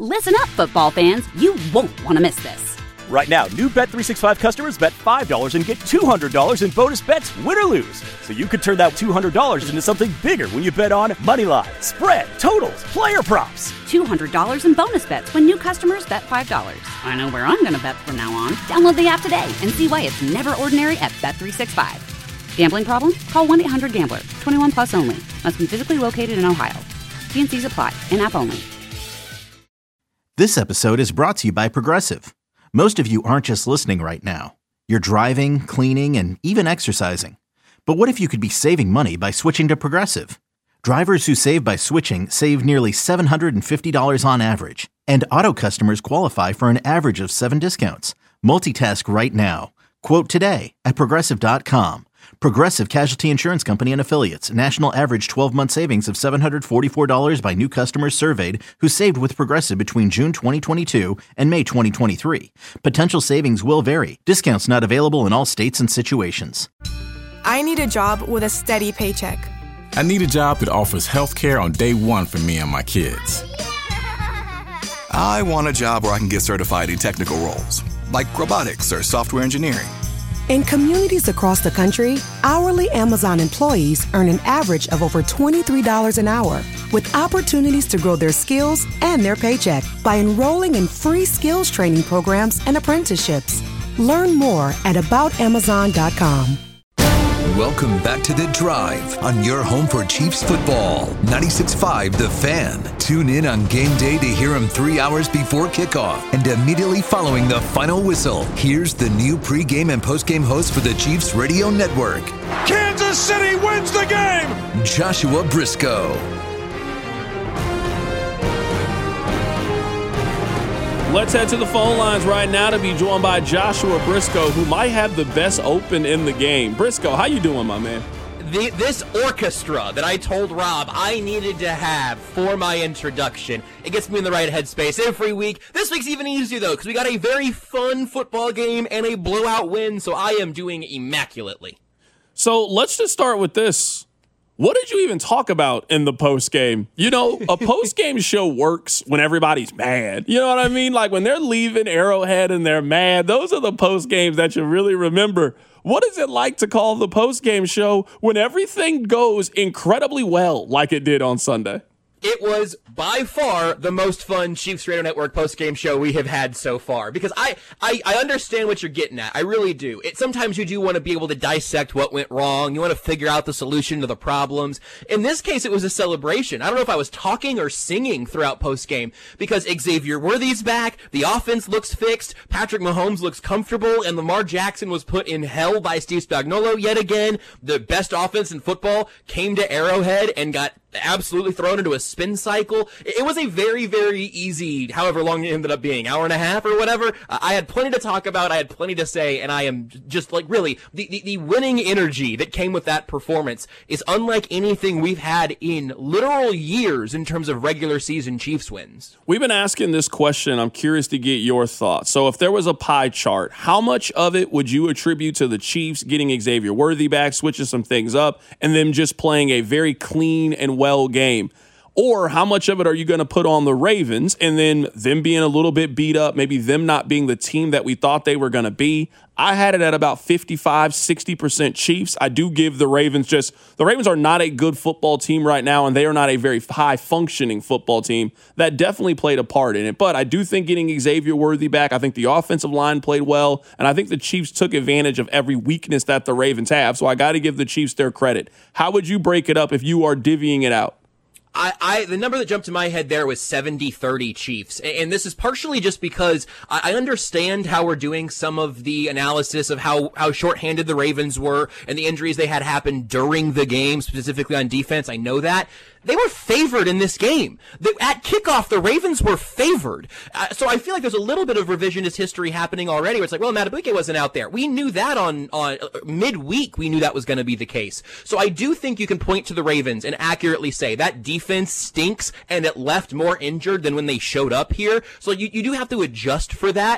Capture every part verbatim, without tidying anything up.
Listen up, football fans. You won't want to miss this. Right now, new Bet three sixty-five customers bet five dollars and get two hundred dollars in bonus bets, win or lose. So you could turn that two hundred dollars into something bigger when you bet on money line, spread, totals, player props. two hundred dollars in bonus bets when new customers bet five dollars. I know where I'm going to bet from now on. Download the app today and see why it's never ordinary at Bet three sixty-five. Gambling problem? Call one eight hundred gambler. twenty-one plus only. Must be physically located in Ohio. T and C's apply. In-app only. This episode is brought to you by Progressive. Most of you aren't just listening right now. You're driving, cleaning, and even exercising. But what if you could be saving money by switching to Progressive? Drivers who save by switching save nearly seven hundred fifty dollars on average. And auto customers qualify for an average of seven discounts. Multitask right now. Quote today at Progressive dot com. Progressive Casualty Insurance Company and Affiliates. National average twelve-month savings of seven hundred forty-four dollars by new customers surveyed who saved with Progressive between June twenty twenty-two and May twenty twenty-three. Potential savings will vary. Discounts not available in all states and situations. I need a job with a steady paycheck. I need a job that offers health care on day one for me and my kids. I want a job where I can get certified in technical roles, like robotics or software engineering. In communities across the country, hourly Amazon employees earn an average of over twenty-three dollars an hour, with opportunities to grow their skills and their paycheck by enrolling in free skills training programs and apprenticeships. Learn more at about amazon dot com. Welcome back to The Drive on your home for Chiefs football. ninety-six point five The Fan. Tune in on game day to hear them three hours before kickoff and immediately following the final whistle. Here's the new pregame and postgame host for the Chiefs Radio Network. Kansas City wins the game! Joshua Briscoe. Let's head to the phone lines right now to be joined by Joshua Briscoe, who might have the best open in the game. Briscoe, how you doing, my man? The, this orchestra that I told Rob I needed to have for my introduction, it gets me in the right headspace every week. This week's even easier, though, because we got a very fun football game and a blowout win, so I am doing immaculately. So let's just start with this. What did you even talk about in the post game? You know, a post game show works when everybody's mad. You know what I mean? Like when they're leaving Arrowhead and they're mad. Those are the post games that you really remember. What is it like to call the post game show when everything goes incredibly well, like it did on Sunday? It was by far the most fun Chiefs Radio Network post-game show we have had so far. Because I, I, I understand what you're getting at. I really do. It, sometimes you do want to be able to dissect what went wrong. You want to figure out the solution to the problems. In this case, it was a celebration. I don't know if I was talking or singing throughout post-game. Because Xavier Worthy's back. The offense looks fixed. Patrick Mahomes looks comfortable. And Lamar Jackson was put in hell by Steve Spagnuolo yet again. The best offense in football came to Arrowhead and got absolutely thrown into a spin cycle. It was a very, very easy, however long it ended up being, hour and a half or whatever. Uh, I had plenty to talk about. I had plenty to say, and I am just like really the, the, the winning energy that came with that performance is unlike anything we've had in literal years in terms of regular season Chiefs wins. We've been asking this question. I'm curious to get your thoughts. So if there was a pie chart, how much of it would you attribute to the Chiefs getting Xavier Worthy back, switching some things up, and them just playing a very clean and well game? Or how much of it are you going to put on the Ravens and then them being a little bit beat up, maybe them not being the team that we thought they were going to be? I had it at about fifty-five, sixty percent Chiefs. I do give the Ravens just – the Ravens are not a good football team right now, and they are not a very high-functioning football team. That definitely played a part in it. But I do think getting Xavier Worthy back, I think the offensive line played well, and I think the Chiefs took advantage of every weakness that the Ravens have. So I got to give the Chiefs their credit. How would you break it up if you are divvying it out? I, I, the number that jumped to my head there was seventy thirty Chiefs. And this is partially just because I understand how we're doing some of the analysis of how, how shorthanded the Ravens were and the injuries they had happen during the game, specifically on defense. I know that. They were favored in this game. The, at kickoff, the Ravens were favored. Uh, so I feel like there's a little bit of revisionist history happening already where it's like, well, Madubuike wasn't out there. We knew that on, on uh, midweek. We knew that was going to be the case. So I do think you can point to the Ravens and accurately say that defense stinks and it left more injured than when they showed up here. So you, you do have to adjust for that.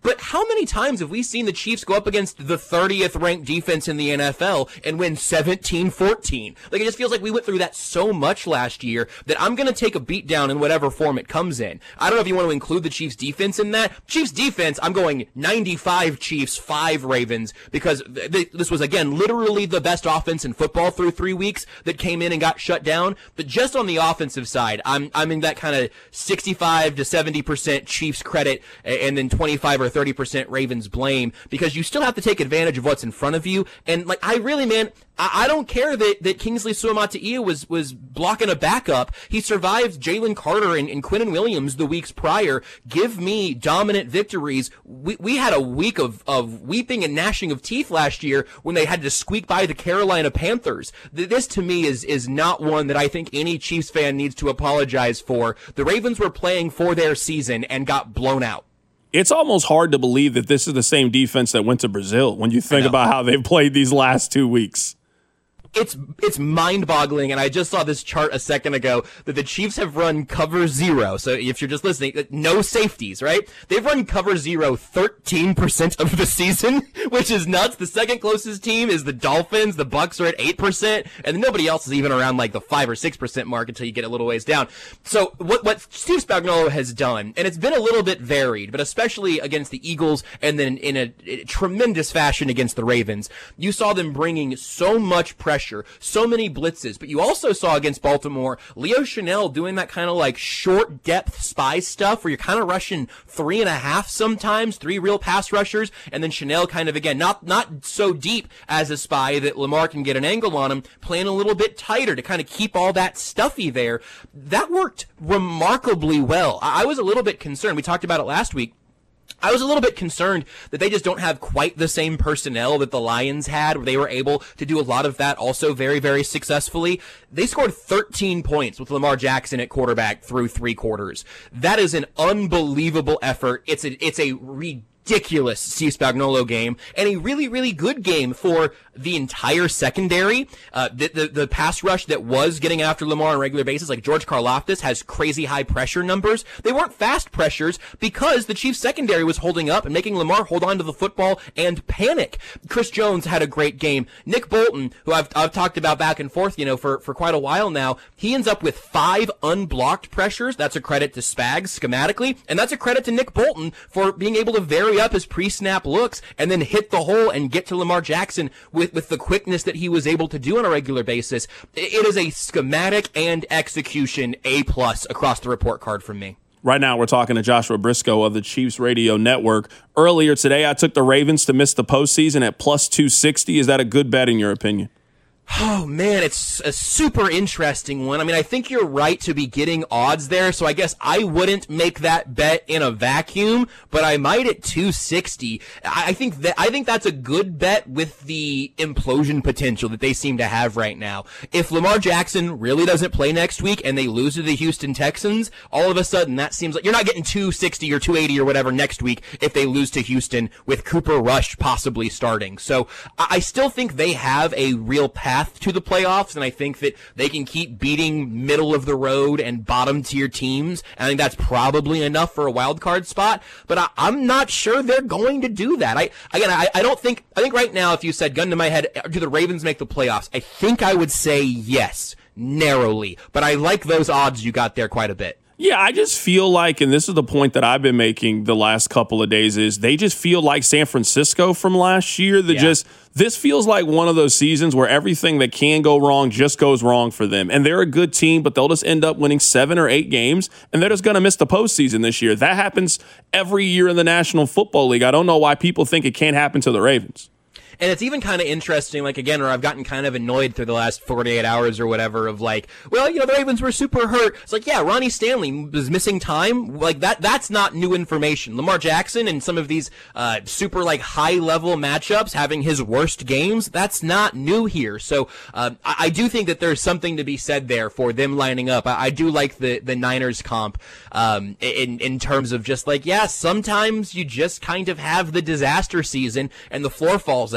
But how many times have we seen the Chiefs go up against the thirtieth ranked defense in the N F L and win seventeen fourteen? Like, it just feels like we went through that so much last year that I'm going to take a beat down in whatever form it comes in. I don't know if you want to include the Chiefs defense in that. Chiefs defense, I'm going ninety-five Chiefs, five Ravens, because th- th- this was, again, literally the best offense in football through three weeks that came in and got shut down. But just on the offensive side, I'm I'm in that kind of sixty-five to seventy percent Chiefs credit and then twenty-five or thirty percent Ravens blame, because you still have to take advantage of what's in front of you. And, like, I really, man, I, I don't care that, that Kingsley Suamataia was, was blocking a backup. He survived Jalen Carter and, and Quinnen Williams the weeks prior. Give me dominant victories. We, we had a week of, of weeping and gnashing of teeth last year when they had to squeak by the Carolina Panthers. This, to me, is, is not one that I think any Chiefs fan needs to apologize for. The Ravens were playing for their season and got blown out. It's almost hard to believe that this is the same defense that went to Brazil when you think about how they've played these last two weeks. It's it's mind-boggling, and I just saw this chart a second ago that the Chiefs have run cover zero. So if you're just listening, no safeties, right? They've run cover zero thirteen percent of the season, which is nuts. The second closest team is the Dolphins. The Bucs are at eight percent, and then nobody else is even around like the five or six percent mark until you get a little ways down. So what what Steve Spagnuolo has done, and it's been a little bit varied, but especially against the Eagles and then in a, a tremendous fashion against the Ravens, you saw them bringing so much pressure, so many blitzes, but you also saw against Baltimore, Leo Chenal doing that kind of like short depth spy stuff where you're kind of rushing three and a half sometimes, three real pass rushers, and then Chenal kind of, again, not, not so deep as a spy that Lamar can get an angle on him, playing a little bit tighter to kind of keep all that stuffy there. That worked remarkably well. I, I was a little bit concerned. We talked about it last week. I was a little bit concerned that they just don't have quite the same personnel that the Lions had, where they were able to do a lot of that also very, very successfully. They scored thirteen points with Lamar Jackson at quarterback through three quarters. That is an unbelievable effort. It's a, it's a ridiculous Steve Spagnuolo game, and a really, really good game for the entire secondary. Uh, the, the, the pass rush that was getting after Lamar on a regular basis, like George Karlaftis, has crazy high pressure numbers. They weren't fast pressures because the Chiefs secondary was holding up and making Lamar hold on to the football and panic. Chris Jones had a great game. Nick Bolton, who I've, I've talked about back and forth, you know, for, for quite a while now, he ends up with five unblocked pressures. That's a credit to Spags schematically, and that's a credit to Nick Bolton for being able to vary up his pre-snap looks and then hit the hole and get to Lamar Jackson with with the quickness that he was able to do on a regular basis. It is a schematic and execution A plus across the report card from me. Right now, we're talking to Joshua Briscoe of the Chiefs Radio Network. Earlier today, I took the Ravens to miss the postseason at plus two sixty. Is that a good bet in your opinion? Oh, man, it's a super interesting one. I mean, I think you're right to be getting odds there, so I guess I wouldn't make that bet in a vacuum, but I might at two sixty. I think that I think that's a good bet with the implosion potential that they seem to have right now. If Lamar Jackson really doesn't play next week and they lose to the Houston Texans, all of a sudden that seems like you're not getting two sixty or two eighty or whatever next week if they lose to Houston with Cooper Rush possibly starting. So I still think they have a real path to the playoffs, and I think that they can keep beating middle of the road and bottom tier teams. I think that's probably enough for a wild card spot, but I, I'm not sure they're going to do that. I again, I, I don't think. I think right now, if you said gun to my head, do the Ravens make the playoffs? I think I would say yes, narrowly, but I like those odds you got there quite a bit. Yeah, I just feel like, and this is the point that I've been making the last couple of days, is they just feel like San Francisco from last year. That yeah. just this feels like one of those seasons where everything that can go wrong just goes wrong for them. And they're a good team, but they'll just end up winning seven or eight games, and they're just going to miss the postseason this year. That happens every year in the National Football League. I don't know why people think it can't happen to the Ravens. And it's even kind of interesting, like, again, where I've gotten kind of annoyed through the last forty-eight hours or whatever of, like, well, you know, the Ravens were super hurt. It's like, yeah, Ronnie Stanley was missing time. Like, that that's not new information. Lamar Jackson and some of these uh super, like, high-level matchups having his worst games, that's not new here. So uh, I, I do think that there's something to be said there for them lining up. I, I do like the, the Niners comp um in, in terms of just, like, yeah, sometimes you just kind of have the disaster season and the floor falls out.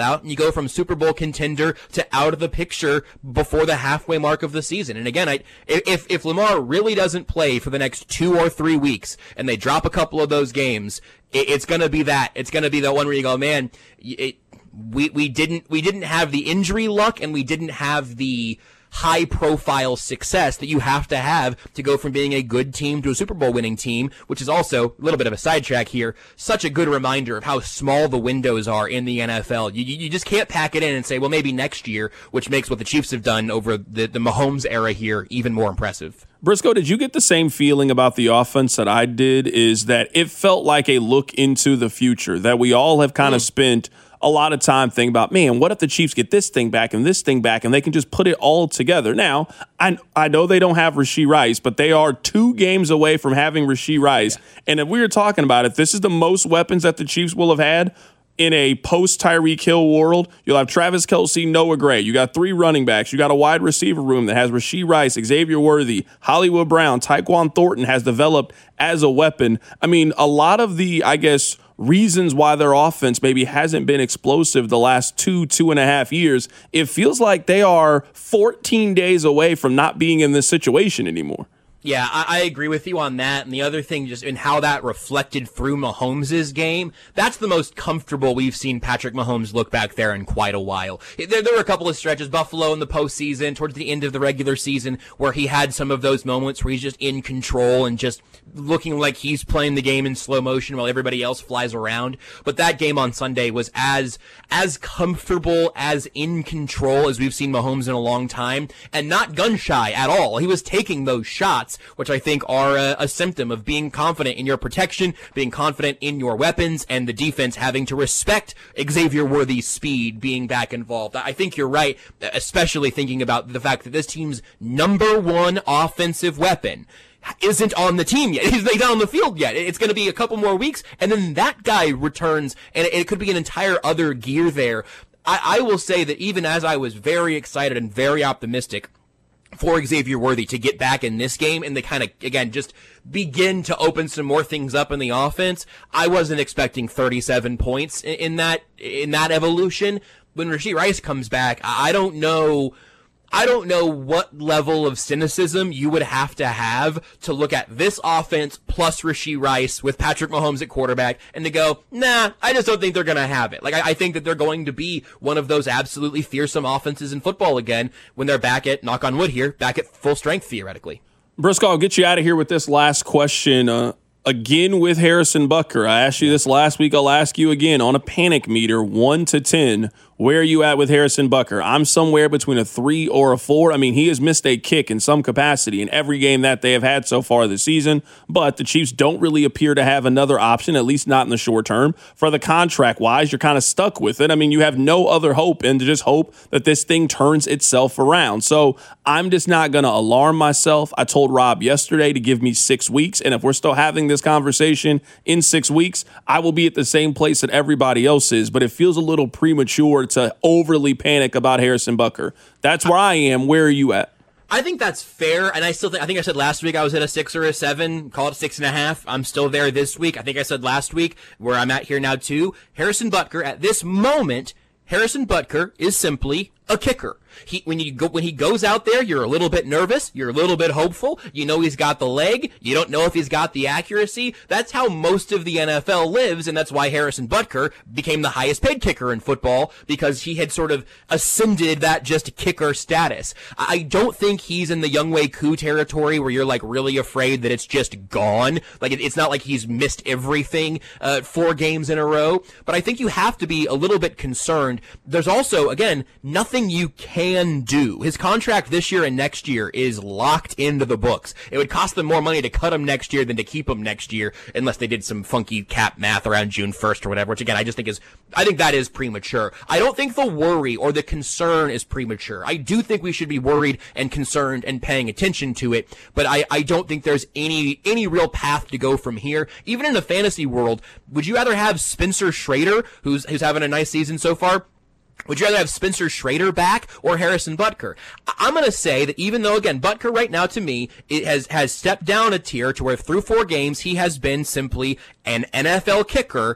out and you go from Super Bowl contender to out of the picture before the halfway mark of the season. And again, I, if, if Lamar really doesn't play for the next two or three weeks and they drop a couple of those games, it, it's going to be that. It's going to be the one where you go, man, it, we, we didn't, we didn't have the injury luck and we didn't have the high profile success that you have to have to go from being a good team to a Super Bowl winning team, which is also a little bit of a sidetrack here. Such a good reminder of how small the windows are in the N F L. You, you just can't pack it in and say, well, maybe next year, which makes what the Chiefs have done over the, the Mahomes era here even more impressive. Briscoe, did you get the same feeling about the offense that I did? Is that it felt like a look into the future, that we all have kind of mm. spent a lot of time thinking about, man, what if the Chiefs get this thing back and this thing back and they can just put it all together? Now, I I know they don't have Rashee Rice, but they are two games away from having Rashee Rice. Yeah. And if we were talking about it, this is the most weapons that the Chiefs will have had in a post-Tyreek Hill world. You'll have Travis Kelce, Noah Gray. You got three running backs. You got a wide receiver room that has Rashee Rice, Xavier Worthy, Hollywood Brown, Tyquan Thornton has developed as a weapon. I mean, a lot of the, I guess, reasons why their offense maybe hasn't been explosive the last two, two and a half years, it feels like they are fourteen days away from not being in this situation anymore. Yeah, I, I agree with you on that. And the other thing, just in how that reflected through Mahomes' game, that's the most comfortable we've seen Patrick Mahomes look back there in quite a while. There, there were a couple of stretches, Buffalo in the postseason, towards the end of the regular season, where he had some of those moments where he's just in control and just looking like he's playing the game in slow motion while everybody else flies around. But that game on Sunday was as, as comfortable, as in control as we've seen Mahomes in a long time, and not gun shy at all. He was taking those shots, which I think are a, a symptom of being confident in your protection, being confident in your weapons, and the defense having to respect Xavier Worthy's speed being back involved. I think you're right, especially thinking about the fact that this team's number one offensive weapon isn't on the team yet. He's not on the field yet. It's going to be a couple more weeks, and then that guy returns, and it could be an entire other gear there. I, I will say that even as I was very excited and very optimistic for Xavier Worthy to get back in this game and to kind of, again, just begin to open some more things up in the offense, I wasn't expecting thirty-seven points in, in that in that evolution. When Rashee Rice comes back, I don't know... I don't know what level of cynicism you would have to have to look at this offense plus Rashee Rice with Patrick Mahomes at quarterback and to go, nah, I just don't think they're going to have it. Like, I, I think that they're going to be one of those absolutely fearsome offenses in football again when they're back at, knock on wood here, back at full strength theoretically. Briscoe, I'll get you out of here with this last question. Uh, again with Harrison Butker. I asked you this last week. I'll ask you again on a panic meter, one to ten. Where are you at with Harrison Butker? I'm somewhere between a three or a four. I mean, he has missed a kick in some capacity in every game that they have had so far this season, but the Chiefs don't really appear to have another option, at least not in the short term. For the contract-wise, you're kind of stuck with it. I mean, you have no other hope and to just hope that this thing turns itself around. So I'm just not going to alarm myself. I told Rob yesterday to give me six weeks, and if we're still having this conversation in six weeks, I will be at the same place that everybody else is, but it feels a little premature to overly panic about Harrison Butker. That's where I am. Where are you at? I think that's fair, and I still think, I think I said last week I was at a six or a seven, call it six and a half. I'm still there this week. I think I said last week where I'm at here now too. Harrison Butker, at this moment, Harrison Butker is simply a kicker. He, when you go, when he goes out there, you're a little bit nervous. You're a little bit hopeful. You know he's got the leg. You don't know if he's got the accuracy. That's how most of the N F L lives, and that's why Harrison Butker became the highest paid kicker in football, because he had sort of ascended that just kicker status. I don't think he's in the Younghoe Koo territory where you're like really afraid that it's just gone. Like it, it's not like he's missed everything uh, four games in a row. But I think you have to be a little bit concerned. There's also, again, nothing you can Can do. His contract this year and next year is locked into the books. It would cost them more money to cut him next year than to keep him next year, unless they did some funky cap math around June first or whatever, which again, I just think is, I think that is premature. I don't think the worry or the concern is premature. I do think we should be worried and concerned and paying attention to it, but I, I don't think there's any, any real path to go from here. Even in the fantasy world, would you rather have Spencer Schrader, who's, who's having a nice season so far? Would you rather have Spencer Schrader back or Harrison Butker? I'm going to say that even though, again, Butker right now to me it has, has stepped down a tier to where through four games he has been simply an N F L kicker,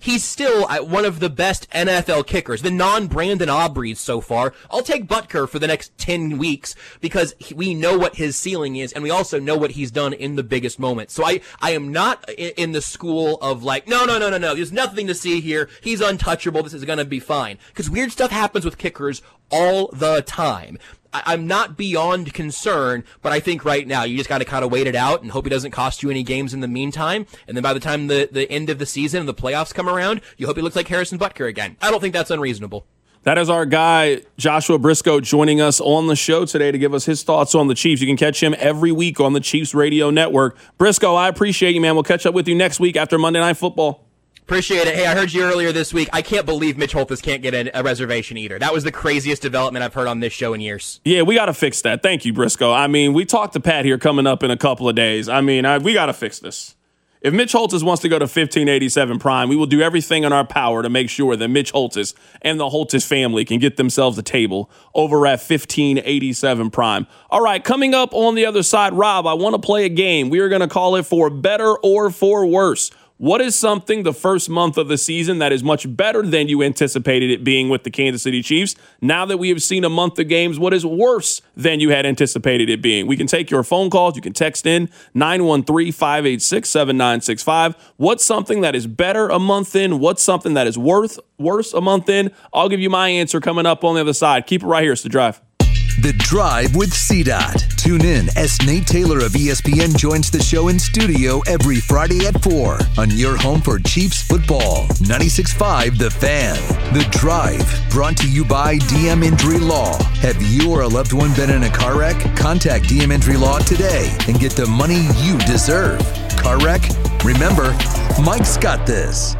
he's still one of the best N F L kickers, the non-Brandon Aubreys so far. I'll take Butker for the next ten weeks because he, we know what his ceiling is, and we also know what he's done in the biggest moments. So I, I am not in, in the school of like, no, no, no, no, no, there's nothing to see here. He's untouchable. This is going to be fine. Because weird stuff happens with kickers all the time. I'm not beyond concern, but I think right now you just got to kind of wait it out and hope he doesn't cost you any games in the meantime. And then by the time the, the end of the season and the playoffs come around, you hope he looks like Harrison Butker again. I don't think that's unreasonable. That is our guy, Joshua Briscoe, joining us on the show today to give us his thoughts on the Chiefs. You can catch him every week on the Chiefs Radio Network. Briscoe, I appreciate you, man. We'll catch up with you next week after Monday Night Football. Appreciate it. Hey, I heard you earlier this week. I can't believe Mitch Holthus can't get a, a reservation either. That was the craziest development I've heard on this show in years. Yeah, we got to fix that. Thank you, Briscoe. I mean, we talked to Pat here coming up in a couple of days. I mean, I, we got to fix this. If Mitch Holthus wants to go to fifteen eighty-seven Prime, we will do everything in our power to make sure that Mitch Holthus and the Holthus family can get themselves a table over at fifteen eighty-seven Prime. All right, coming up on the other side, Rob, I want to play a game. We are going to call it For Better or For Worse. What is something the first month of the season that is much better than you anticipated it being with the Kansas City Chiefs? Now that we have seen a month of games, what is worse than you had anticipated it being? We can take your phone calls. You can text in nine one three, five eight six, seven nine six five. What's something that is better a month in? What's something that is worth worse a month in? I'll give you my answer coming up on the other side. Keep it right here. It's The Drive. The Drive with C DOT. Tune in as Nate Taylor of E S P N joins the show in studio every Friday at four on your home for Chiefs football. ninety-six point five The Fan. The Drive, brought to you by D M Injury Law. Have you or a loved one been in a car wreck? Contact D M Injury Law today and get the money you deserve. Car wreck? Remember, Mike's got this.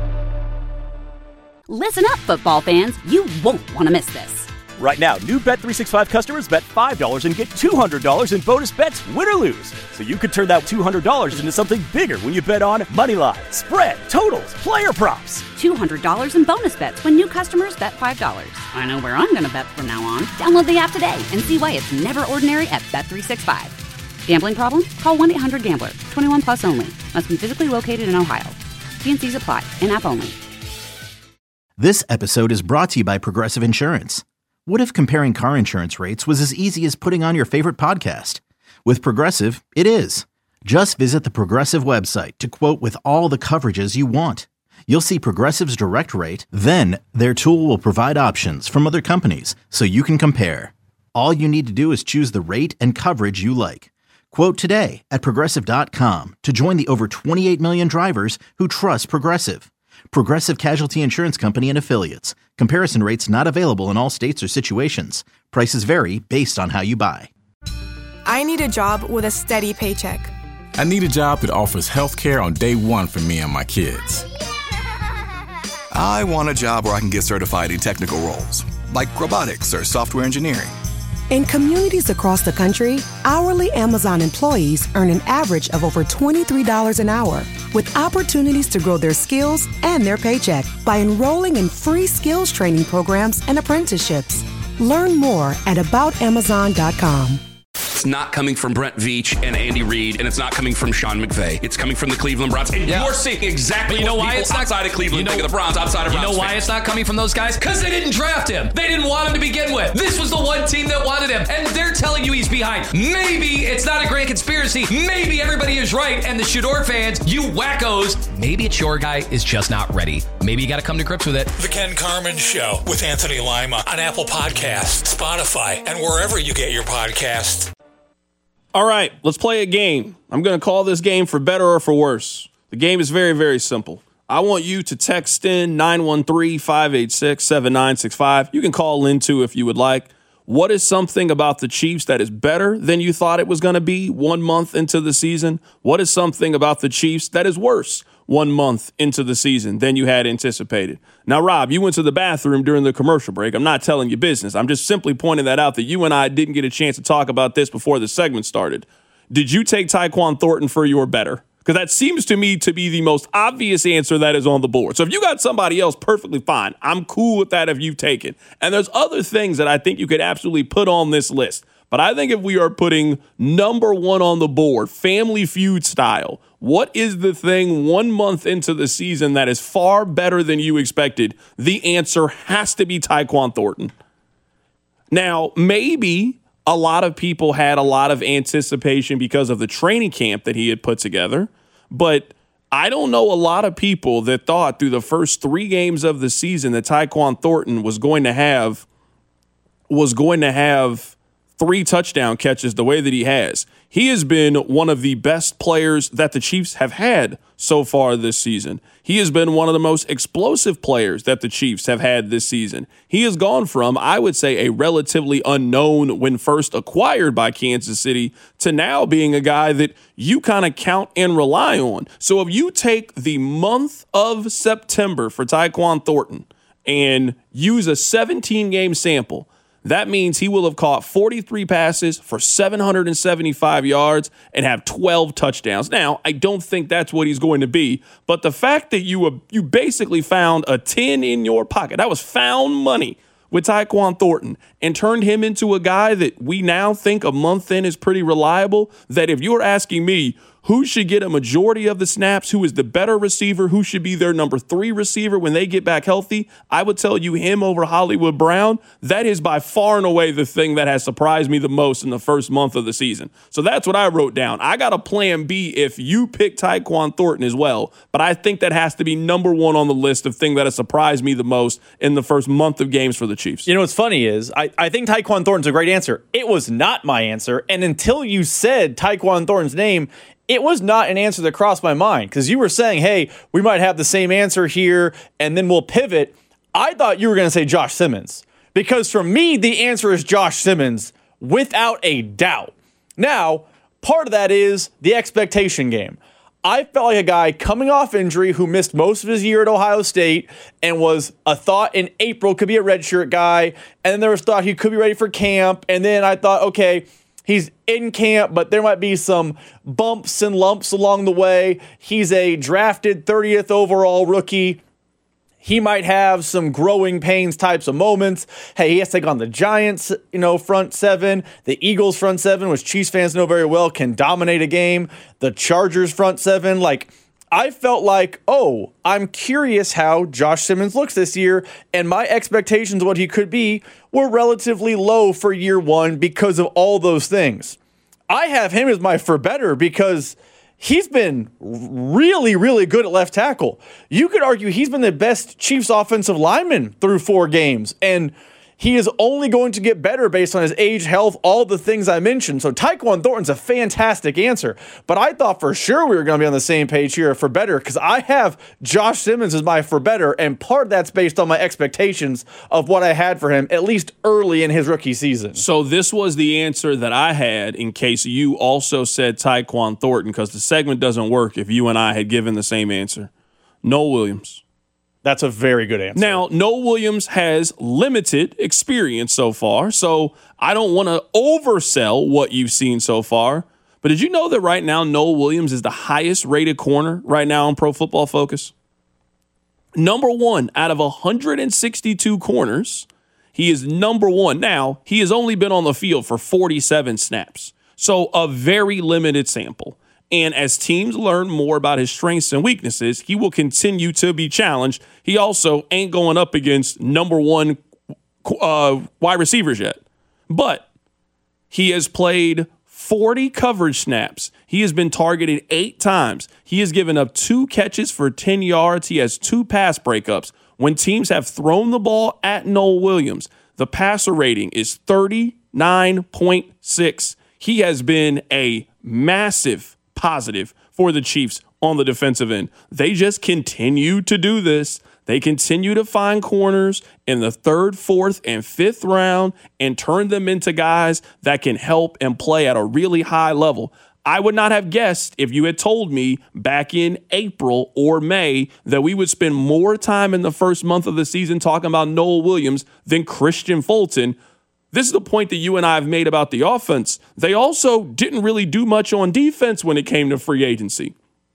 Listen up, football fans. You won't want to miss this. Right now, new Bet three sixty-five customers bet five dollars and get two hundred dollars in bonus bets, win or lose. So you could turn that two hundred dollars into something bigger when you bet on money line, spread, totals, player props. two hundred dollars in bonus bets when new customers bet five dollars. I know where I'm going to bet from now on. Download the app today and see why it's never ordinary at Bet three sixty-five. Gambling problem? Call one eight hundred gambler. twenty-one plus only. Must be physically located in Ohio. T and C's apply. In-app only. This episode is brought to you by Progressive Insurance. What if comparing car insurance rates was as easy as putting on your favorite podcast? With Progressive, it is. Just visit the Progressive website to quote with all the coverages you want. You'll see Progressive's direct rate, then their tool will provide options from other companies so you can compare. All you need to do is choose the rate and coverage you like. Quote today at Progressive dot com to join the over twenty-eight million drivers who trust Progressive. Progressive Casualty Insurance Company and Affiliates. Comparison rates not available in all states or situations. Prices vary based on how you buy. I need a job with a steady paycheck. I need a job that offers health care on day one for me and my kids. I want a job where I can get certified in technical roles, like robotics or software engineering. In communities across the country, hourly Amazon employees earn an average of over twenty-three dollars an hour, with opportunities to grow their skills and their paycheck by enrolling in free skills training programs and apprenticeships. Learn more at about amazon dot com. It's not coming from Brent Veach and Andy Reid, and it's not coming from Sean McVay. It's coming from the Cleveland Browns. And yeah. you're seeing exactly you know why it's not outside of Cleveland you know, think of the Browns, outside of You Browns know why fans. it's not coming from those guys? Because they didn't draft him. They didn't want him to begin with. This was the one team that wanted him, and they're telling you he's behind. Maybe it's not a grand conspiracy. Maybe everybody is right, and the Shador fans, you wackos, maybe it's your guy is just not ready. Maybe you got to come to grips with it. The Ken Carman Show with Anthony Lima on Apple Podcasts, Spotify, and wherever you get your podcasts. All right, let's play a game. I'm going to call this game For Better or For Worse. The game is very, very simple. I want you to text in nine one three, five eight six, seven nine six five. You can call in too if you would like. What is something about the Chiefs that is better than you thought it was going to be one month into the season? What is something about the Chiefs that is worse one month into the season than you had anticipated? Now, Rob, you went to the bathroom during the commercial break. I'm not telling you business. I'm just simply pointing that out that you and I didn't get a chance to talk about this before the segment started. Did you take Tyquan Thornton for your better? Because that seems to me to be the most obvious answer that is on the board. So if you got somebody else, perfectly fine. I'm cool with that if you've taken. And there's other things that I think you could absolutely put on this list. But I think if we are putting number one on the board, Family Feud style, what is the thing one month into the season that is far better than you expected? The answer has to be Tyquan Thornton. Now, maybe a lot of people had a lot of anticipation because of the training camp that he had put together, but I don't know a lot of people that thought through the first three games of the season that Tyquan Thornton was going to have was going to have three touchdown catches the way that he has. He has been one of the best players that the Chiefs have had so far this season. He has been one of the most explosive players that the Chiefs have had this season. He has gone from, I would say, a relatively unknown when first acquired by Kansas City to now being a guy that you kind of count and rely on. So if you take the month of September for Tyquan Thornton and use a seventeen-game sample, that means he will have caught forty-three passes for seven hundred seventy-five yards and have twelve touchdowns. Now, I don't think that's what he's going to be, but the fact that you you basically found a ten in your pocket, that was found money with Tyquan Thornton, and turned him into a guy that we now think a month in is pretty reliable, that if you're asking me who should get a majority of the snaps, who is the better receiver, who should be their number three receiver when they get back healthy, I would tell you him over Hollywood Brown. That is by far and away the thing that has surprised me the most in the first month of the season. So that's what I wrote down. I got a plan B if you pick Tyquan Thornton as well, but I think that has to be number one on the list of things that has surprised me the most in the first month of games for the Chiefs. You know what's funny is I, I think Tyquan Thornton's a great answer. It was not my answer, and until you said Tyquan Thornton's name, it was not an answer that crossed my mind, because you were saying, hey, we might have the same answer here, and then we'll pivot. I thought you were going to say Josh Simmons, because for me, the answer is Josh Simmons without a doubt. Now, part of that is the expectation game. I felt like a guy coming off injury who missed most of his year at Ohio State and was a thought in April could be a redshirt guy, and then there was thought he could be ready for camp, and then I thought, okay, he's in camp, but there might be some bumps and lumps along the way. He's a drafted thirtieth overall rookie. He might have some growing pains types of moments. Hey, he has to take on the Giants, you know, front seven. The Eagles front seven, which Chiefs fans know very well, can dominate a game. The Chargers front seven, like, I felt like, oh, I'm curious how Josh Simmons looks this year, and my expectations of what he could be were relatively low for year one because of all those things. I have him as my for better because he's been really, really good at left tackle. You could argue he's been the best Chiefs offensive lineman through four games, and he is only going to get better based on his age, health, all the things I mentioned. So Tyquan Thornton's a fantastic answer. But I thought for sure we were going to be on the same page here for better, because I have Josh Simmons as my for better, and part of that's based on my expectations of what I had for him, at least early in his rookie season. So this was the answer that I had in case you also said Tyquan Thornton, because the segment doesn't work if you and I had given the same answer. Noel Williams. That's a very good answer. Now, Noel Williams has limited experience so far, so I don't want to oversell what you've seen so far. But did you know that right now Noel Williams is the highest rated corner right now on Pro Football Focus? Number one out of one hundred sixty-two corners, he is number one. Now, he has only been on the field for forty-seven snaps, so a very limited sample. And as teams learn more about his strengths and weaknesses, he will continue to be challenged. He also ain't going up against number one uh, wide receivers yet. But he has played forty coverage snaps. He has been targeted eight times. He has given up two catches for ten yards. He has two pass breakups. When teams have thrown the ball at Noel Williams, the passer rating is thirty-nine point six. He has been a massive positive for the Chiefs on the defensive end. They just continue to do this. They continue to find corners in the third, fourth, and fifth round and turn them into guys that can help and play at a really high level. I would not have guessed if you had told me back in April or May that we would spend more time in the first month of the season talking about Noel Williams than Christian Fulton. This is the point that you and I have made about the offense. They also didn't really do much on defense when it came to free agency.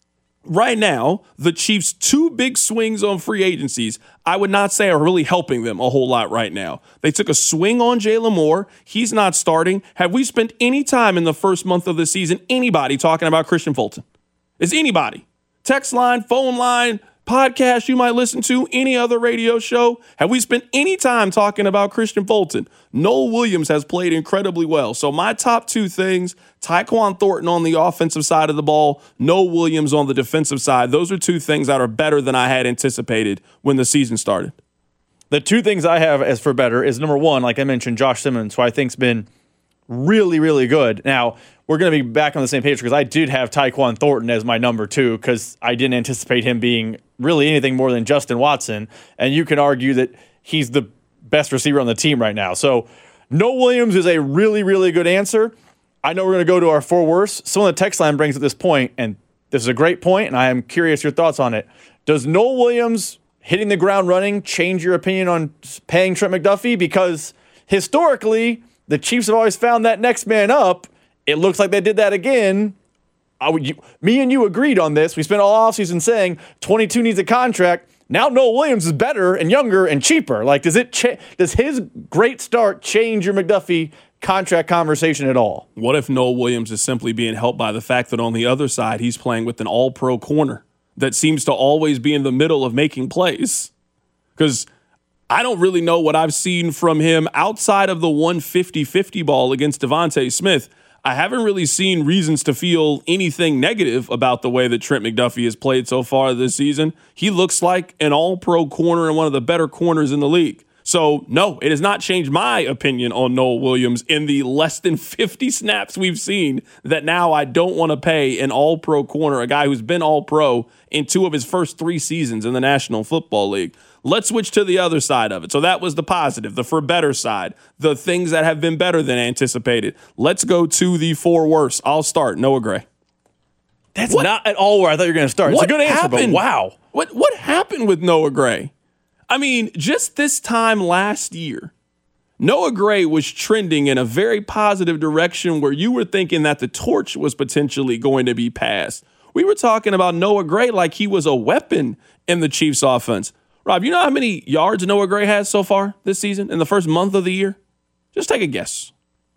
right now, the Chiefs' two big swings on free agencies, I would not say are really helping them a whole lot right now. They took a swing on Jalen Moore. He's not starting. Have we spent any time in the first month of the season, anybody talking about Christian Fulton? Is anybody? Text line, phone line, podcast you might listen to, any other radio show. Have we spent any time talking about Christian Fulton? Noel Williams has played incredibly well. So my top two things, Tyquan Thornton on the offensive side of the ball, Noel Williams on the defensive side. Those are two things that are better than I had anticipated when the season started. The two things I have as for better is, number one, like I mentioned, Josh Simmons, who I think's been really, really good. Now, we're going to be back on the same page because I did have Tyquan Thornton as my number two because I didn't anticipate him being really anything more than Justin Watson. And you can argue that he's the best receiver on the team right now. So Noel Williams is a really, really good answer. I know we're going to go to our four worst. Someone on the text line brings up this point, and this is a great point, and I am curious your thoughts on it. Does Noel Williams hitting the ground running change your opinion on paying Trent McDuffie? Because historically, the Chiefs have always found that next man up. It looks like they did that again. I would, you, me and you agreed on this. We spent all offseason saying twenty-two needs a contract. Now Noel Williams is better and younger and cheaper. Like, does it cha- does his great start change your McDuffie contract conversation at all? What if Noel Williams is simply being helped by the fact that on the other side he's playing with an all-pro corner that seems to always be in the middle of making plays? Because I don't really know what I've seen from him outside of the one fifty-fifty ball against Devontae Smith. I haven't really seen reasons to feel anything negative about the way that Trent McDuffie has played so far this season. He looks like an all-pro corner and one of the better corners in the league. So, no, it has not changed my opinion on Noel Williams in the less than fifty snaps we've seen that now I don't want to pay an all-pro corner, a guy who's been all-pro in two of his first three seasons in the National Football League. Let's switch to the other side of it. So that was the positive, the for better side, the things that have been better than anticipated. Let's go to the four worst. I'll start. Noah Gray. That's what? Not at all where I thought you were going to start. It's a good answer, happened? but wow. What, what happened with Noah Gray? I mean, just this time last year, Noah Gray was trending in a very positive direction where you were thinking that the torch was potentially going to be passed. We were talking about Noah Gray like he was a weapon in the Chiefs offense. Rob, you know how many yards Noah Gray has so far this season in the first month of the year? Just take a guess.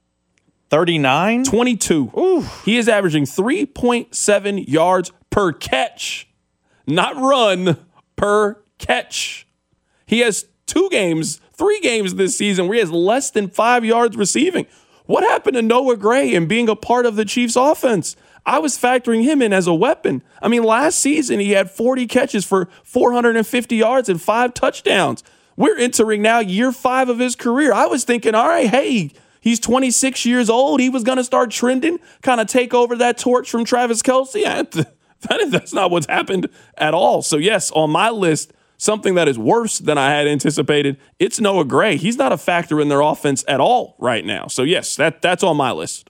thirty-nine? twenty-two. Ooh. He is averaging three point seven yards per catch, not run, per catch. He has two games, three games this season where he has less than five yards receiving. What happened to Noah Gray and being a part of the Chiefs offense? I was factoring him in as a weapon. I mean, last season he had forty catches for four hundred fifty yards and five touchdowns. We're entering now year five of his career. I was thinking, all right, hey, he's twenty-six years old. He was going to start trending, kind of take over that torch from Travis Kelce. Yeah, that's not what's happened at all. So, yes, on my list, something that is worse than I had anticipated, it's Noah Gray. He's not a factor in their offense at all right now. So, yes, that that's on my list.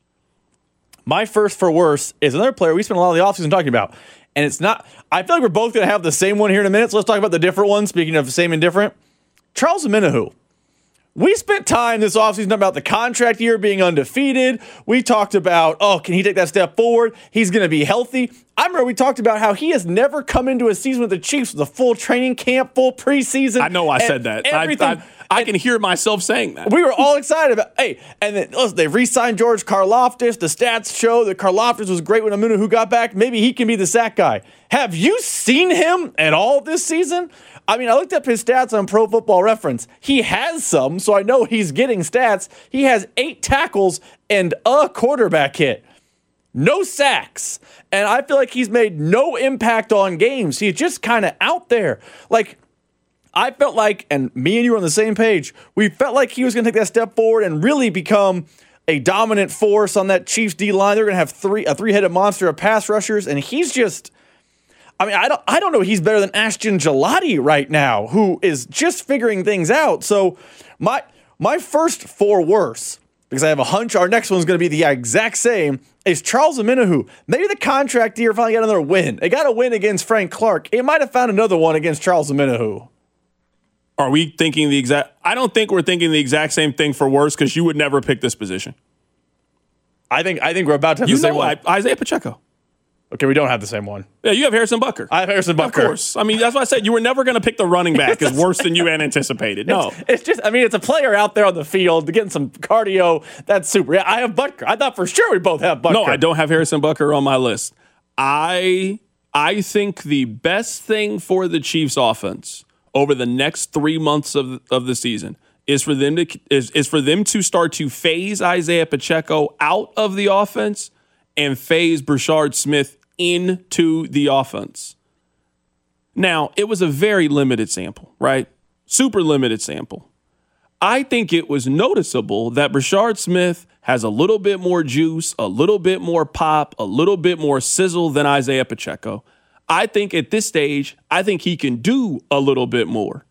My first for worse is another player we spent a lot of the offseason talking about. And it's not, I feel like we're both going to have the same one here in a minute. So let's talk about the different ones. Speaking of same and different, Charles Omenihu. We spent time this offseason talking about the contract year being undefeated. We talked about, oh, can he take that step forward? He's going to be healthy. I remember we talked about how he has never come into a season with the Chiefs with a full training camp, full preseason. I know I said that. Everything. I, I, I can hear myself saying that. We were all excited about, hey, and then listen, they re-signed George Karlaftis. The stats show that Karlaftis was great when Omenihu got back. Maybe he can be the sack guy. Have you seen him at all this season? I mean, I looked up his stats on Pro Football Reference. He has some, so I know he's getting stats. He has eight tackles and a quarterback hit. No sacks. And I feel like he's made no impact on games. He's just kind of out there. Like, I felt like, and me and you were on the same page, we felt like he was going to take that step forward and really become a dominant force on that Chiefs D-line. They're going to have three a three-headed monster of pass rushers, and he's just, I mean, I don't I don't know he's better than Ashton Gelati right now, who is just figuring things out. So my my first four worse, because I have a hunch our next one's going to be the exact same, is Charles Omenihu. Maybe the contract year finally got another win. They got a win against Frank Clark. It might have found another one against Charles Omenihu. Are we thinking the exact? I don't think we're thinking the exact same thing for worse because you would never pick this position. I think I think we're about to have you the same know one. I, Isaiah Pacheco. Okay, we don't have the same one. Yeah, you have Harrison Butker. I have Harrison Butker. Of course. I mean, that's why I said you were never going to pick the running back as worse than you had anticipated. No. It's, it's just, I mean, it's a player out there on the field getting some cardio. That's super. Yeah, I have Butker. I thought for sure we both have Butker. No, I don't have Harrison Butker on my list. I I think the best thing for the Chiefs offense over the next three months of, of the season is for them to is, is for them to start to phase Isaiah Pacheco out of the offense and phase Brashard Smith into the offense. Now, it was a very limited sample, right? Super limited sample. I think it was noticeable that Brashard Smith has a little bit more juice, a little bit more pop, a little bit more sizzle than Isaiah Pacheco. I think at this stage, I think he can do a little bit more.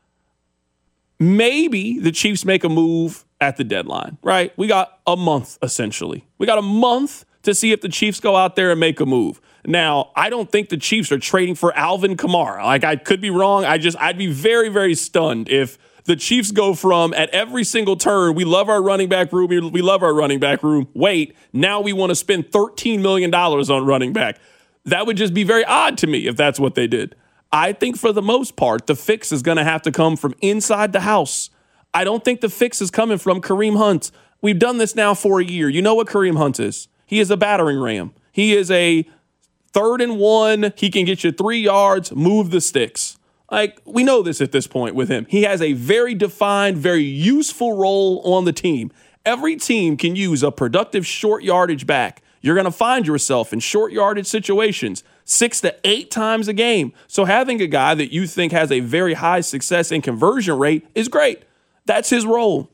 Maybe the Chiefs make a move at the deadline, right? We got a month, essentially. We got a month to see if the Chiefs go out there and make a move. Now, I don't think the Chiefs are trading for Alvin Kamara. Like, I could be wrong. I just, I'd be very, very stunned if the Chiefs go from, at every single turn, we love our running back room, we love our running back room. Wait, now we want to spend thirteen million dollars on running back. That would just be very odd to me if that's what they did. I think for the most part, the fix is going to have to come from inside the house. I don't think the fix is coming from Kareem Hunt. We've done this now for a year. You know what Kareem Hunt is. He is a battering ram. He is a third and one. He can get you three yards, move the sticks. Like, we know this at this point with him. He has a very defined, very useful role on the team. Every team can use a productive short yardage back. You're going to find yourself in short yardage situations six to eight times a game. So having a guy that you think has a very high success and conversion rate is great. That's his role.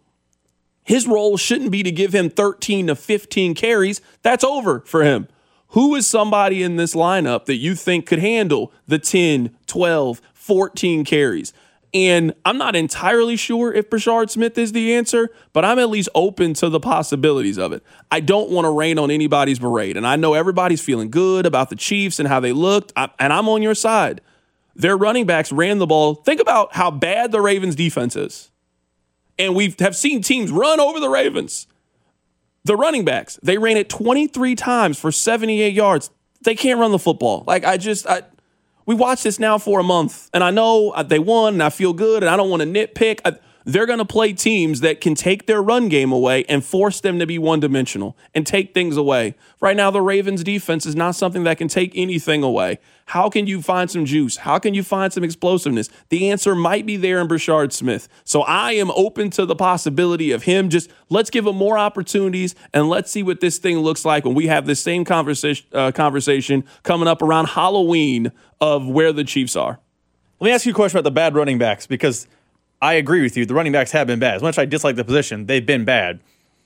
His role shouldn't be to give him thirteen to fifteen carries. That's over for him. Who is somebody in this lineup that you think could handle the ten, twelve, fourteen carries? And I'm not entirely sure if Brashard Smith is the answer, but I'm at least open to the possibilities of it. I don't want to rain on anybody's parade, and I know everybody's feeling good about the Chiefs and how they looked, and I'm on your side. Their running backs ran the ball. Think about how bad the Ravens' defense is. And we have seen teams run over the Ravens. The running backs, they ran it twenty-three times for seventy-eight yards. They can't run the football. Like, I just, I, we watched this now for a month, and I know they won, and I feel good, and I don't want to nitpick. I, they're going to play teams that can take their run game away and force them to be one-dimensional and take things away. Right now, the Ravens' defense is not something that can take anything away. How can you find some juice? How can you find some explosiveness? The answer might be there in Brashard Smith. So I am open to the possibility of him. Just let's give him more opportunities, and let's see what this thing looks like when we have this same conversation, uh, conversation coming up around Halloween of where the Chiefs are. Let me ask you a question about the bad running backs, because I agree with you. The running backs have been bad. As much as I dislike the position, they've been bad.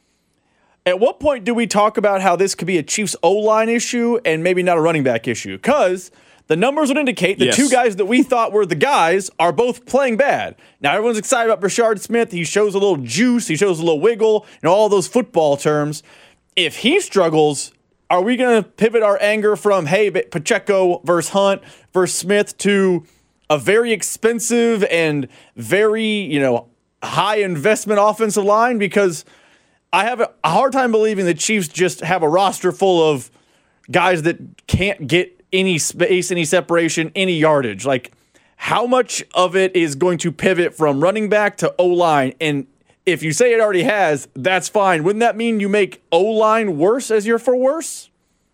At what point do we talk about how this could be a Chiefs O-line issue and maybe not a running back issue? Because the numbers would indicate the yes. two guys that we thought were the guys are both playing bad. Now, everyone's excited about Brashard Smith. He shows a little juice. He shows a little wiggle, and all those football terms. If he struggles, are we going to pivot our anger from, hey, Pacheco versus Hunt versus Smith to a very expensive and very, you know, high investment offensive line? Because I have a hard time believing the Chiefs just have a roster full of guys that can't get any space, any separation, any yardage. Like, how much of it is going to pivot from running back to O-line? And if you say it already has, that's fine. Wouldn't that mean you make O-line worse as you're for worse?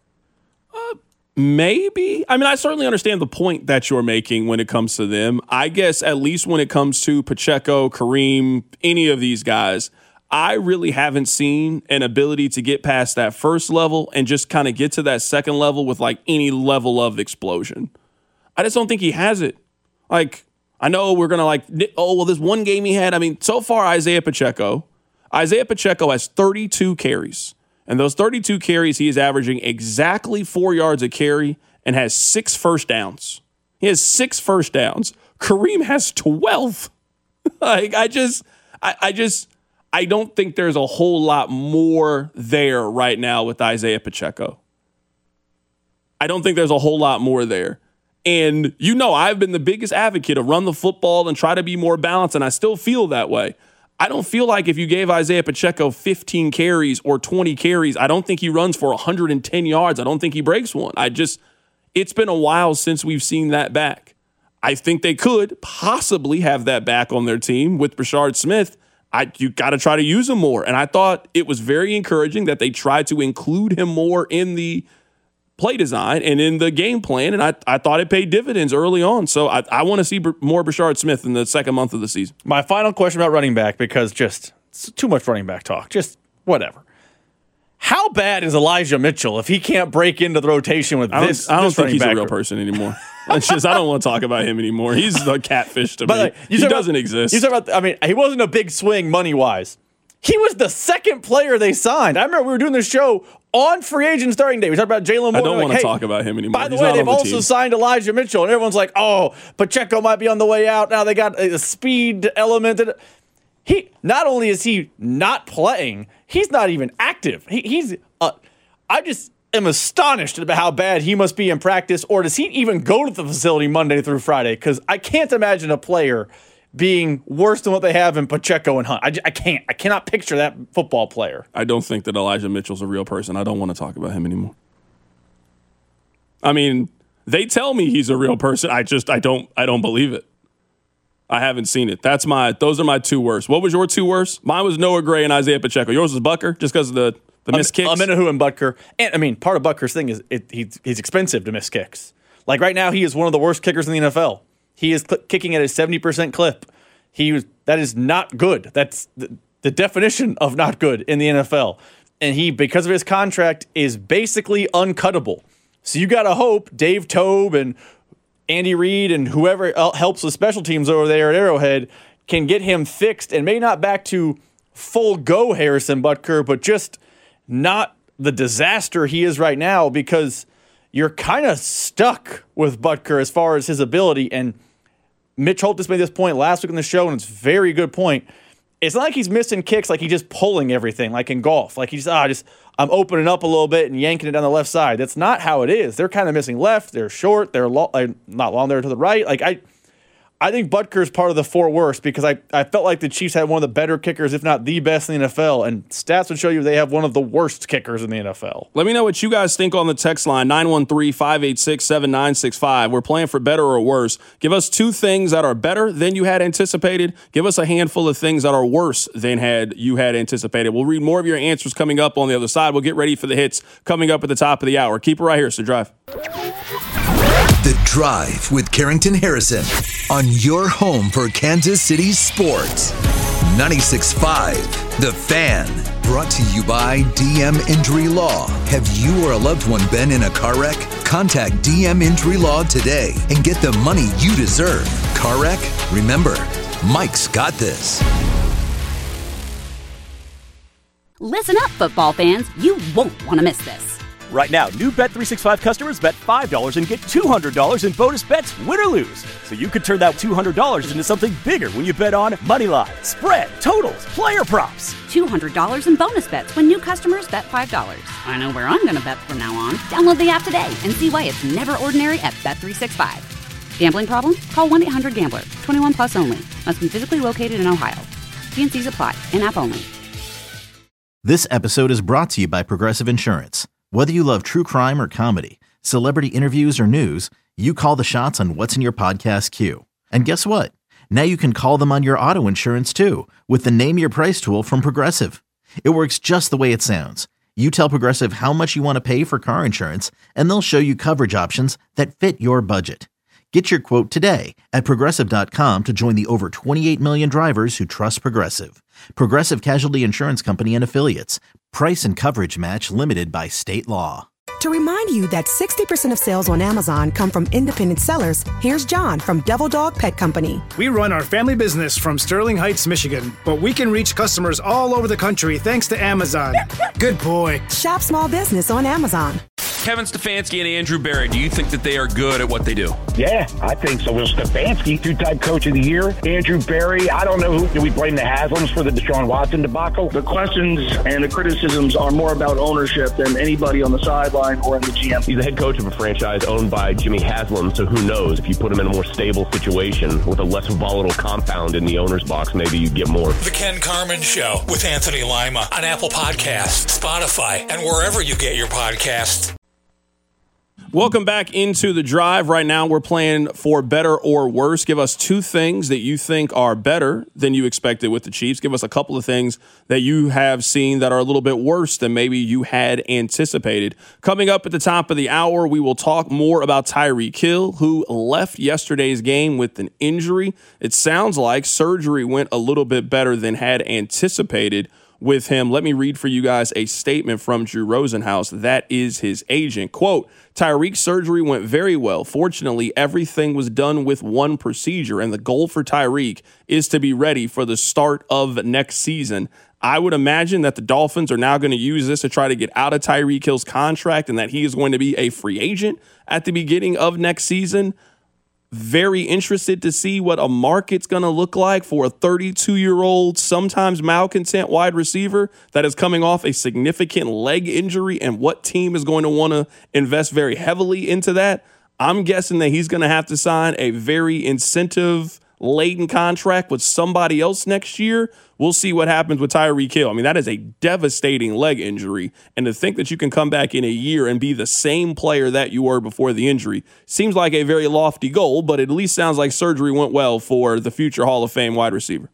Uh, maybe. I mean, I certainly understand the point that you're making when it comes to them. I guess at least when it comes to Pacheco, Kareem, any of these guys, I really haven't seen an ability to get past that first level and just kind of get to that second level with like any level of explosion. I just don't think he has it. Like, I know we're going to like, oh, well, this one game he had. I mean, so far, Isaiah Pacheco, Isaiah Pacheco has thirty-two carries. And those thirty-two carries, he is averaging exactly four yards a carry and has six first downs. He has six first downs. Kareem has twelve. Like, I just, I, I just, I don't think there's a whole lot more there right now with Isaiah Pacheco. I don't think there's a whole lot more there. And, you know, I've been the biggest advocate of run the football and try to be more balanced, and I still feel that way. I don't feel like if you gave Isaiah Pacheco fifteen carries or twenty carries, I don't think he runs for one hundred ten yards. I don't think he breaks one. I just, it's been a while since we've seen that back. I think they could possibly have that back on their team with Brashard Smith. I you got to try to use him more. And I thought it was very encouraging that they tried to include him more in the play design and in the game plan, and I, I thought it paid dividends early on. So I, I want to see more Brashard Smith in the second month of the season. My final question about running back, because just it's too much running back talk. Just whatever. How bad is Elijah Mitchell if he can't break into the rotation with I this? Don't, I don't this think he's back a real group? person anymore. It's just I don't want to talk about him anymore. He's a catfish to But me. like, you he talk doesn't about, exist. You talk about. I mean, he wasn't a big swing money wise. He was the second player they signed. I remember we were doing this show on free agent starting day. We talked about Jalen Moore. I don't like, want to hey, talk about him anymore. By the He's way, not they've on the also team. signed Elijah Mitchell, and everyone's like, "Oh, Pacheco might be on the way out." Now they got a speed element. He not only is he not playing, he's not even active. He, he's. Uh, I just am astonished about how bad he must be in practice. Or does he even go to the facility Monday through Friday? Because I can't imagine a player being worse than what they have in Pacheco and Hunt. I, I can't. I cannot picture that football player. I don't think that Elijah Mitchell's a real person. I don't want to talk about him anymore. I mean, they tell me he's a real person. I just, I don't, I don't believe it. I haven't seen it. That's my, those are my two worst. What was your two worst? Mine was Noah Gray and Isaiah Pacheco. Yours was Butker, just because of the, the missed kicks? Amenahu and Butker. And, I mean, part of Butker's thing is it, he's, he's expensive to miss kicks. Like right now, he is one of the worst kickers in the N F L. He is cl- kicking at a seventy percent clip. He was, that is not good. That's the, the definition of not good in the N F L. And he, because of his contract, is basically uncuttable. So you got to hope Dave Tobe and Andy Reid and whoever helps with special teams over there at Arrowhead can get him fixed, and maybe not back to full go Harrison Butker, but just not the disaster he is right now, because you're kind of stuck with Butker as far as his ability. And Mitch Holtis made this point last week on the show, and it's a very good point. It's not like he's missing kicks, like he's just pulling everything, like in golf. Like he's, ah, just, I'm opening up a little bit and yanking it down the left side. That's not how it is. They're kind of missing left. They're short. They're lo- not long there to the right. Like I, I think Butker's part of the four worst, because I, I felt like the Chiefs had one of the better kickers, if not the best in the N F L, and stats would show you they have one of the worst kickers in the N F L. Let me know what you guys think on the text line, nine one three, five eight six, seven nine six five. We're playing for better or worse. Give us two things that are better than you had anticipated. Give us a handful of things that are worse than had you had anticipated. We'll read more of your answers coming up on the other side. We'll get ready for the hits coming up at the top of the hour. Keep it right here, so drive. The Drive with Carrington Harrison on your home for Kansas City sports. ninety-six point five, The Fan. Brought to you by D M Injury Law. Have you or a loved one been in a car wreck? Contact D M Injury Law today and get the money you deserve. Car wreck? Remember, Mike's got this. Listen up, football fans. You won't want to miss this. Right now, new Bet three sixty-five customers bet five dollars and get two hundred dollars in bonus bets, win or lose. So you could turn that two hundred dollars into something bigger when you bet on moneyline, spread, totals, player props. two hundred dollars in bonus bets when new customers bet five dollars. I know where I'm going to bet from now on. Download the app today and see why it's never ordinary at Bet three sixty-five. Gambling problem? Call one eight hundred gambler. twenty-one plus only. Must be physically located in Ohio. T and C's apply. In-app only. This episode is brought to you by Progressive Insurance. Whether you love true crime or comedy, celebrity interviews or news, you call the shots on what's in your podcast queue. And guess what? Now you can call them on your auto insurance too, with the Name Your Price tool from Progressive. It works just the way it sounds. You tell Progressive how much you want to pay for car insurance, and they'll show you coverage options that fit your budget. Get your quote today at Progressive dot com to join the over twenty-eight million drivers who trust Progressive. Progressive Casualty Insurance Company and Affiliates. Price and coverage match limited by state law. To remind you that sixty percent of sales on Amazon come from independent sellers, here's John from Devil Dog Pet Company. We run our family business from Sterling Heights, Michigan, but we can reach customers all over the country thanks to Amazon. Good boy. Shop small business on Amazon. Kevin Stefanski and Andrew Berry, do you think that they are good at what they do? Yeah, I think so. Well, Stefanski, two-time coach of the year. Andrew Berry, I don't know who. Do we blame the Haslams for the Deshaun Watson debacle? The questions and the criticisms are more about ownership than anybody on the sideline or in the G M. He's the head coach of a franchise owned by Jimmy Haslam, so who knows? If you put him in a more stable situation with a less volatile compound in the owner's box, maybe you get more. The Ken Carman Show with Anthony Lima on Apple Podcasts, Spotify, and wherever you get your podcasts. Welcome back into the drive. Right now we're playing for better or worse. Give us two things that you think are better than you expected with the Chiefs. Give us a couple of things that you have seen that are a little bit worse than maybe you had anticipated. Coming up at the top of the hour, we will talk more about Tyreek Hill, who left yesterday's game with an injury. It sounds like surgery went a little bit better than had anticipated with him. Let me read for you guys a statement from Drew Rosenhaus. That is his agent. Quote, Tyreek's surgery went very well. Fortunately, everything was done with one procedure, and the goal for Tyreek is to be ready for the start of next season. I would imagine that the Dolphins are now going to use this to try to get out of Tyreek Hill's contract and that he is going to be a free agent at the beginning of next season. Very interested to see what a market's going to look like for a thirty-two-year-old, sometimes malcontent wide receiver that is coming off a significant leg injury, and what team is going to want to invest very heavily into that. I'm guessing that he's going to have to sign a very incentive-laden contract with somebody else next year. We'll see what happens with Tyreek Hill. I mean, that is a devastating leg injury. And to think that you can come back in a year and be the same player that you were before the injury seems like a very lofty goal, but it at least sounds like surgery went well for the future Hall of Fame wide receiver.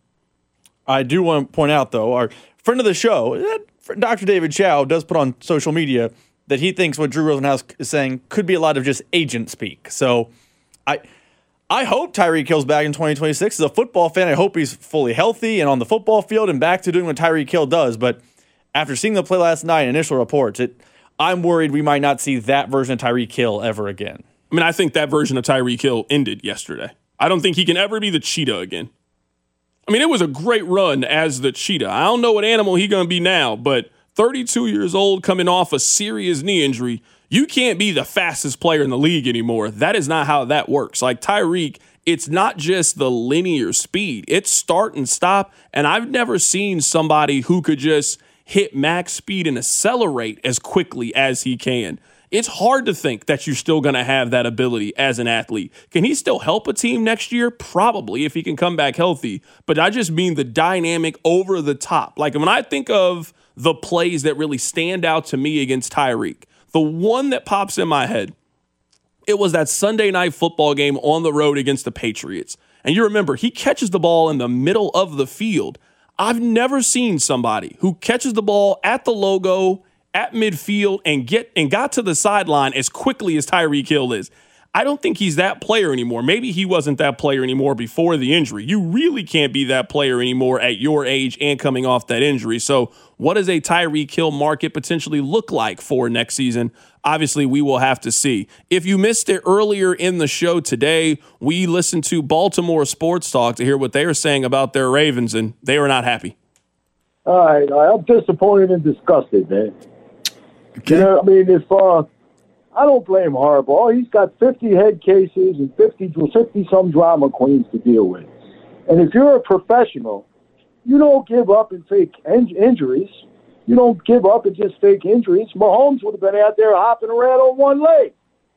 I do want to point out, though, our friend of the show, Doctor David Chow, does put on social media that he thinks what Drew Rosenhaus is saying could be a lot of just agent speak. So I... I hope Tyreek Hill's back in twenty twenty-six. As a football fan, I hope he's fully healthy and on the football field and back to doing what Tyreek Hill does. But after seeing the play last night, initial reports, it, I'm worried we might not see that version of Tyreek Hill ever again. I mean, I think that version of Tyreek Hill ended yesterday. I don't think he can ever be the cheetah again. I mean, it was a great run as the cheetah. I don't know what animal he's going to be now, but thirty-two years old, coming off a serious knee injury, you can't be the fastest player in the league anymore. That is not how that works. Like Tyreek, it's not just the linear speed. It's start and stop. And I've never seen somebody who could just hit max speed and accelerate as quickly as he can. It's hard to think that you're still going to have that ability as an athlete. Can he still help a team next year? Probably, if he can come back healthy. But I just mean the dynamic over the top. Like when I think of the plays that really stand out to me against Tyreek, the one that pops in my head, it was that Sunday night football game on the road against the Patriots. And you remember, he catches the ball in the middle of the field. I've never seen somebody who catches the ball at the logo, at midfield, and get and got to the sideline as quickly as Tyreek Hill is. I don't think he's that player anymore. Maybe he wasn't that player anymore before the injury. You really can't be that player anymore at your age and coming off that injury. So what does a Tyreek Hill market potentially look like for next season? Obviously, we will have to see. If you missed it earlier in the show today, we listened to Baltimore Sports Talk to hear what they were saying about their Ravens, and they were not happy. All right. I'm disappointed and disgusted, man. Okay. You know, I mean, if uh, I don't blame Harbaugh. He's got fifty head cases and fifty, fifty-some drama queens to deal with. And if you're a professional, you don't give up and fake in- injuries. You don't give up and just fake injuries. Mahomes would have been out there hopping around on one leg.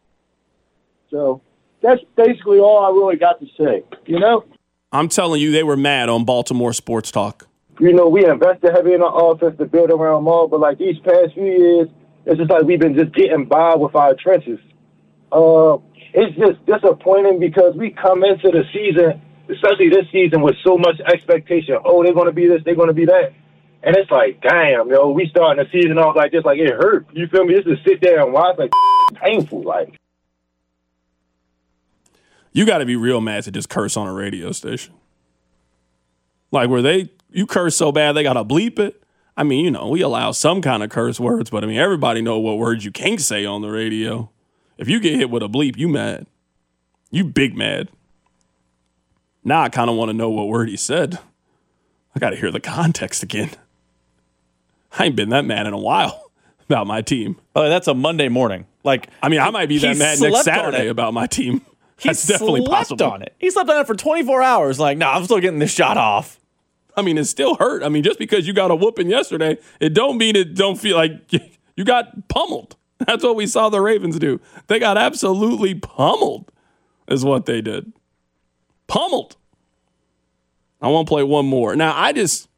So that's basically all I really got to say, you know? I'm telling you, they were mad on Baltimore Sports Talk. You know, we invested heavy in our offense to build around Maul, but like these past few years, it's just like we've been just getting by with our trenches. Uh, it's just disappointing because we come into the season, especially this season, with so much expectation. Oh, they're going to be this, they're going to be that. And it's like, damn, yo, we starting the season off like this, like it hurt. You feel me? Just to sit there and watch, like, painful, like. You got to be real mad to just curse on a radio station. Like, where they, you curse so bad they got to bleep it. I mean, you know, we allow some kind of curse words, but I mean, everybody know what words you can't say on the radio. If you get hit with a bleep, you mad. You big mad. Now I kind of want to know what word he said. I got to hear the context again. I ain't been that mad in a while. about my team. Oh, that's a Monday morning. Like, I mean, I might be that mad next Saturday about my team. He That's definitely slept possible. on it. He slept on it for twenty-four hours. Like, no, nah, I'm still getting this shot off. I mean, it still hurt. I mean, just because you got a whooping yesterday, it don't mean it don't feel like you got pummeled. That's what we saw the Ravens do. They got absolutely pummeled is what they did. Pummeled. I want to play one more. Now, I just,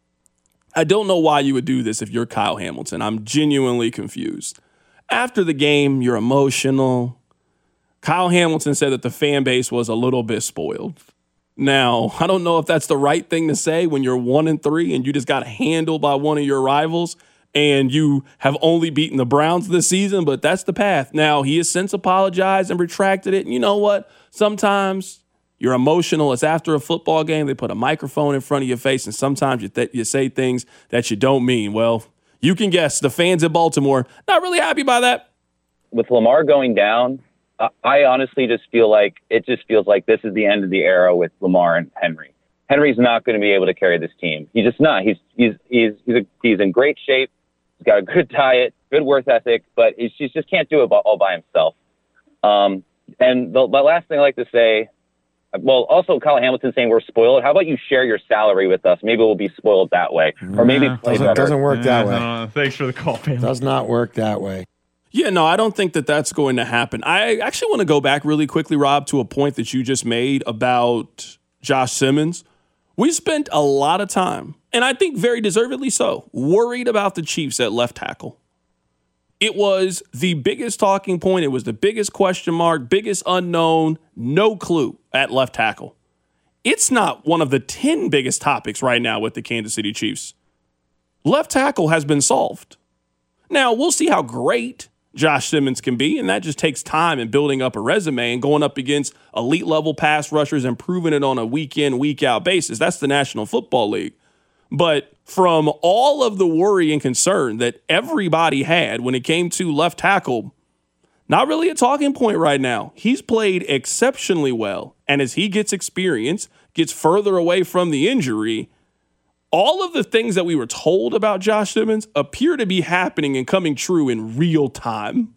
I don't know why you would do this if you're Kyle Hamilton. I'm genuinely confused. After the game, you're emotional. Kyle Hamilton said that the fan base was a little bit spoiled. Now, I don't know if that's the right thing to say when you're one and three and you just got handled by one of your rivals and you have only beaten the Browns this season, but that's the path. Now, he has since apologized and retracted it. And you know what? Sometimes you're emotional. It's after a football game. They put a microphone in front of your face, and sometimes you, th- you say things that you don't mean. Well, you can guess the fans in Baltimore not really happy by that. With Lamar going down, I honestly just feel like it just feels like this is the end of the era with Lamar and Henry. Henry's not going to be able to carry this team. He's just not. He's he's he's he's, a, he's in great shape. He's got a good diet, good work ethic, but he just can't do it all by himself. Um, and the, the last thing I like to say, well, also Kyle Hamilton saying we're spoiled. How about you share your salary with us? Maybe we'll be spoiled that way, or maybe nah, play doesn't, better. doesn't work that Yeah, way. no, thanks for the call, man. Does not work that way. Yeah, no, I don't think that that's going to happen. I actually want to go back really quickly, Rob, to a point that you just made about Josh Simmons. We spent a lot of time, and I think very deservedly so, worried about the Chiefs at left tackle. It was the biggest talking point. It was the biggest question mark, biggest unknown, no clue at left tackle. It's not one of the ten biggest topics right now with the Kansas City Chiefs. Left tackle has been solved. Now, we'll see how great Josh Simmons can be, and that just takes time and building up a resume and going up against elite level pass rushers and proving it on a week in, week out basis. That's the National Football League. But from all of the worry and concern that everybody had when it came to left tackle, not really a talking point right now. He's played exceptionally well, and as he gets experience, gets further away from the injury, all of the things that we were told about Josh Simmons appear to be happening and coming true in real time.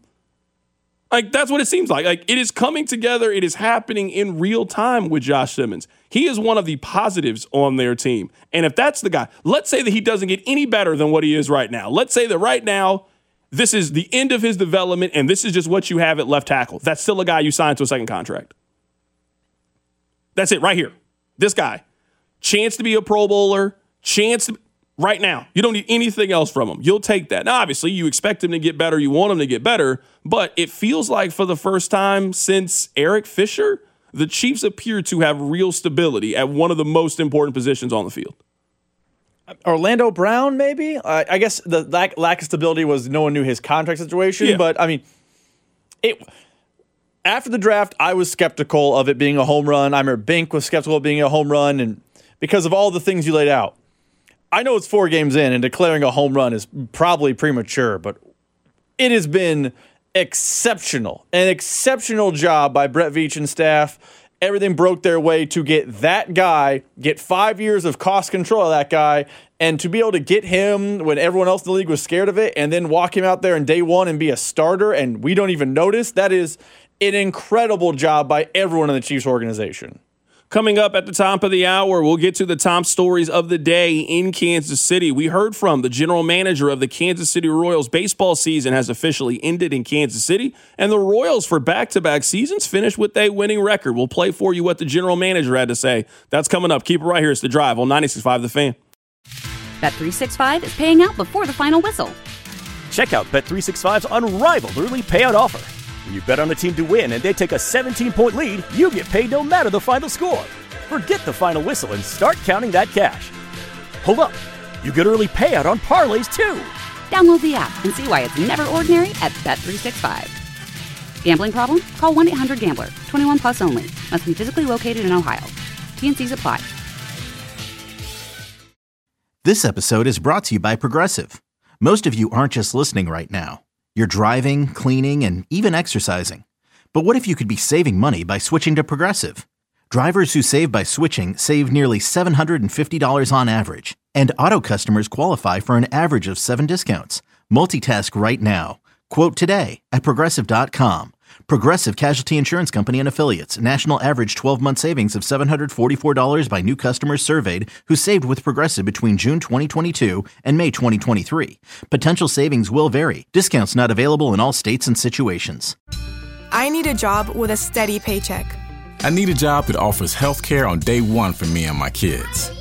Like, that's what it seems like. Like, it is coming together. It is happening in real time with Josh Simmons. He is one of the positives on their team. And if that's the guy, let's say that he doesn't get any better than what he is right now. Let's say that right now, this is the end of his development, and this is just what you have at left tackle. That's still a guy you signed to a second contract. That's it right here. This guy. Chance to be a Pro Bowler. Chance to, right now. You don't need anything else from him. You'll take that. Now, obviously, you expect him to get better. You want him to get better. But it feels like for the first time since Eric Fisher, the Chiefs appear to have real stability at one of the most important positions on the field. Orlando Brown, maybe? Uh, I guess the lack, lack of stability was no one knew his contract situation. Yeah. But, I mean, it after the draft, I was skeptical of it being a home run. I remember Bink was skeptical of being a home run, and because of all the things you laid out. I know it's four games in, and declaring a home run is probably premature, but it has been exceptional. An exceptional job by Brett Veach and staff. Everything broke their way to get that guy, get five years of cost control of that guy, and to be able to get him when everyone else in the league was scared of it, and then walk him out there in day one and be a starter, and we don't even notice. That is an incredible job by everyone in the Chiefs organization. Coming up at the top of the hour, we'll get to the top stories of the day in Kansas City. We heard from the general manager of the Kansas City Royals. Baseball season has officially ended in Kansas City, and the Royals for back-to-back seasons finished with a winning record. We'll play for you what the general manager had to say. That's coming up. Keep it right here. It's The Drive on ninety-six point five The Fan. Bet three sixty-five is paying out before the final whistle. Check out Bet three sixty-five's unrivaled early payout offer. When you bet on a team to win and they take a seventeen-point lead, you get paid no matter the final score. Forget the final whistle and start counting that cash. Hold up. You get early payout on parlays, too. Download the app and see why it's never ordinary at Bet three sixty-five. Gambling problem? Call one eight hundred gambler. twenty-one plus only. Must be physically located in Ohio. T and C's apply. This episode is brought to you by Progressive. Most of you aren't just listening right now. You're driving, cleaning, and even exercising. But what if you could be saving money by switching to Progressive? Drivers who save by switching save nearly seven hundred fifty dollars on average, and auto customers qualify for an average of seven discounts. Multitask right now. Quote today at Progressive dot com. Progressive Casualty Insurance Company and Affiliates. National average twelve-month savings of seven hundred forty-four dollars by new customers surveyed who saved with Progressive between June twenty twenty-two and May twenty twenty-three. Potential savings will vary. Discounts not available in all states and situations. I need a job with a steady paycheck. I need a job that offers health care on day one for me and my kids.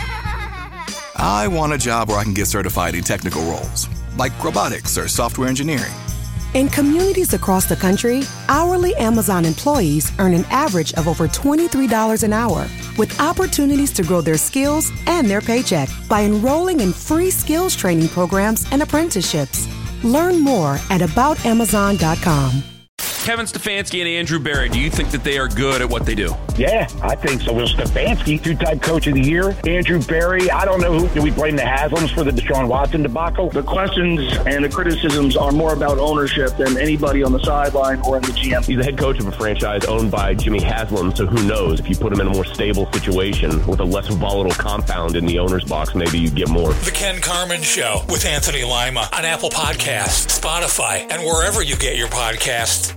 I want a job where I can get certified in technical roles, like robotics or software engineering. In communities across the country, hourly Amazon employees earn an average of over twenty-three dollars an hour, with opportunities to grow their skills and their paycheck by enrolling in free skills training programs and apprenticeships. Learn more at about amazon dot com. Kevin Stefanski and Andrew Berry, do you think that they are good at what they do? Yeah, I think so. Will Stefanski, two-time coach of the year. Andrew Berry, I don't know who. Do we blame the Haslams for the Deshaun Watson debacle? The questions and the criticisms are more about ownership than anybody on the sideline or in the G M. He's the head coach of a franchise owned by Jimmy Haslam, so who knows? If you put him in a more stable situation with a less volatile compound in the owner's box, maybe you get more. The Ken Carman Show with Anthony Lima on Apple Podcasts, Spotify, and wherever you get your podcasts.